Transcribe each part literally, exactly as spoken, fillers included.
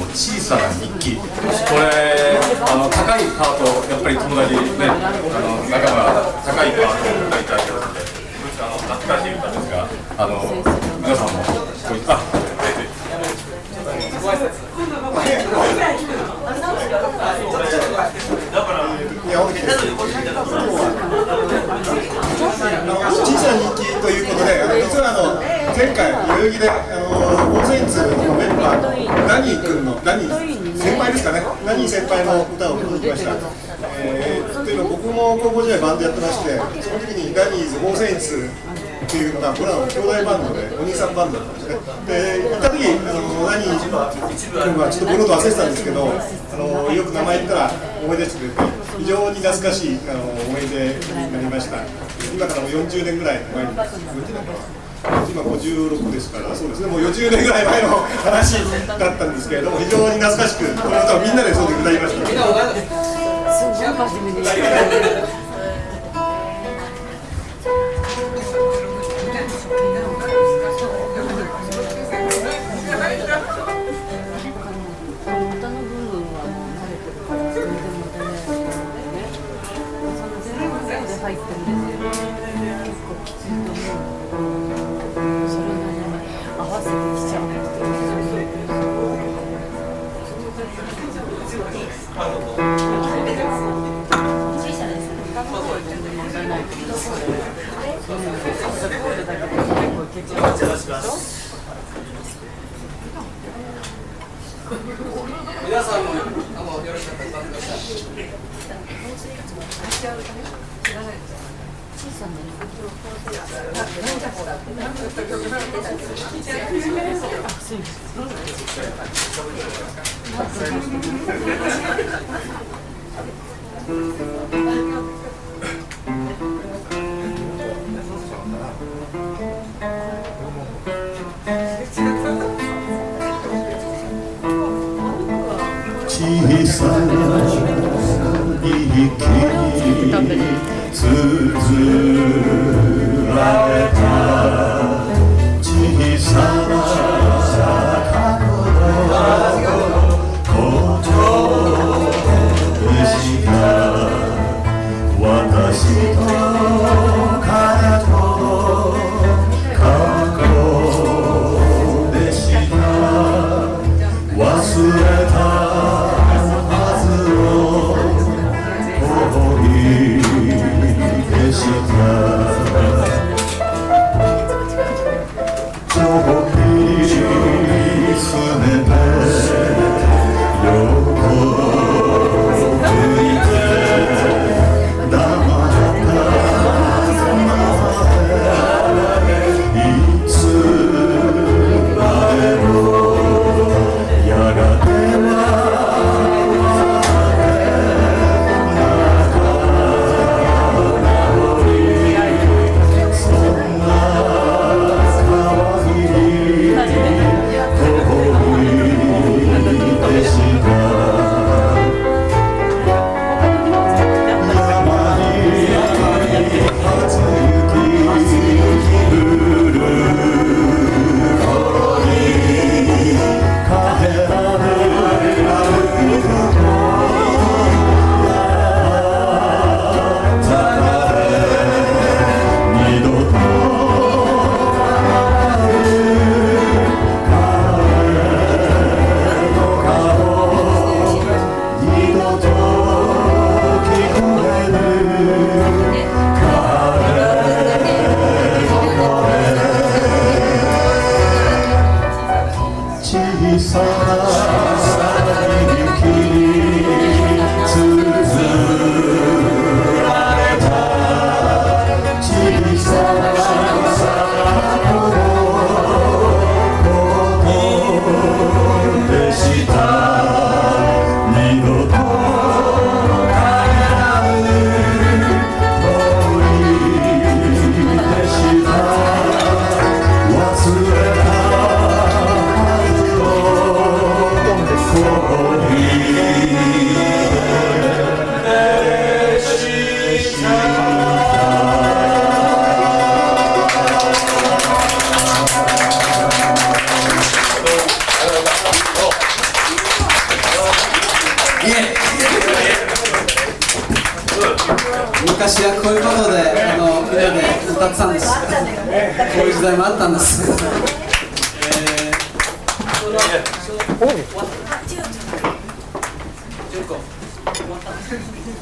小さな日記。これあの高いパートやっぱり友達ね、あの仲間が高いパートを歌いたいということで、あの懐かしい歌ですが、あの皆さんもこういったあ小さな日記ということで、あの実はあの前回代々木であのゴーセインツのメンバーのダニー君のダニー先輩ですかね、ダニー先輩の歌を聴きました。えー、というの僕も高校時代バンドやってまして、その時にダニーズゴーセインツっていうのが僕らの兄弟バンドでお兄さんバンドだったんですね。で行った時あのダニー君はちょっと僕のこと忘れてたんですけど、あのよく名前言ったら思い出してくれて、非常に懐かしいあの思い出になりました。今からもうよんじゅうねんぐらい前に、よんじゅうねんかな、今ごじゅうろくですから、そうですね、もうよんじゅうねんぐらい前の話だったんですけれども、非常に懐かしく、この歌をみんなでそうで歌いました。みんなおかしみに入ってるんですよ。結構きついと思う。それなりに合わせてきちゃう。小さです。多分全然問題ないけど。そういうので、これだけで結構結構でしょ。 皆さんもあのよろしかったら歌ってください。 小さな小さな息綴られた小さな過去のことでした私と彼と過去でした忘れた昔はこういうことであのみんなで歌ってたんです。こういう時代もあったんです。え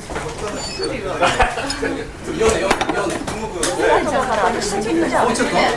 よねよねよね。もうちょっと。